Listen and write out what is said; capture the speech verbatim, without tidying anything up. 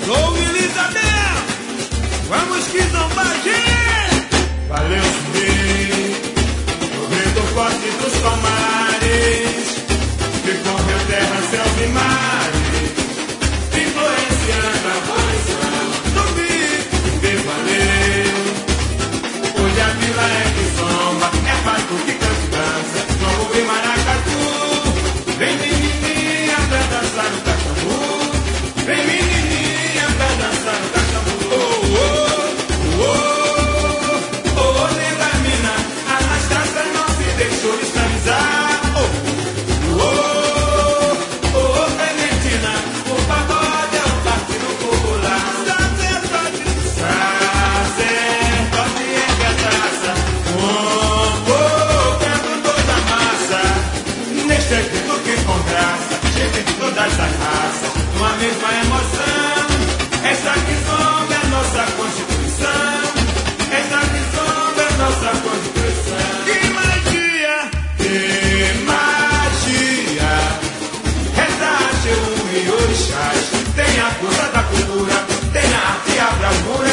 Sou Elizabeth, vamos que zombar, gente! Valeu, subir, corredor forte dos palmares, que correu terra, céus e mares, influenciando a posição do viver, valeu. Hoje a vila é que zomba, é pato que canta e dança, vamos ouvir maracatu. Vem menininha pra dançar o cacambu, vem menininha pra dançar o cacambu. Oh, oh, oh, oh, oh, nega mina, a Anastasia não se deixou escravizar. Oh, oh, oh, oh, Clementina, o pagode é o partido popular. Sacerdote, sacerdote é cachaça, oh, oh, quebro toda a massa, neste grito que com graça, chega de todas as raças, uma mesma emoção, essa que zomba é a nossa Constituição, essa que zomba é a nossa Constituição. Que magia! Que magia! Reza Axé e orixás, tem a força da cultura, tem a arte e a bravura.